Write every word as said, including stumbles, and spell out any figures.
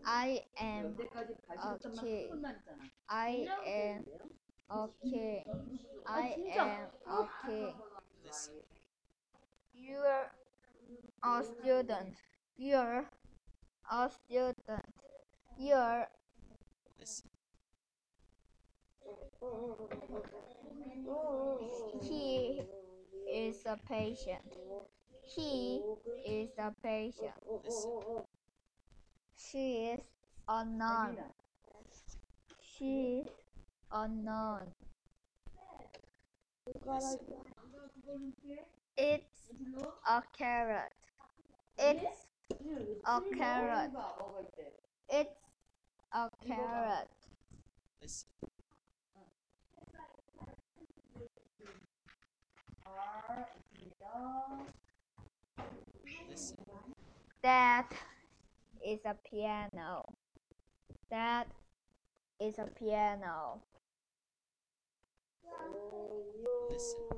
I am okay. I am okay. I am okay. Listen. You're a student. You're a student. You're Listen. He is a patient. He is a patient. Listen. She is unknown. She is unknown. Listen. It's a carrot. It's a carrot. It's a carrot. Listen. Listen. That is a piano. That is a piano. Listen.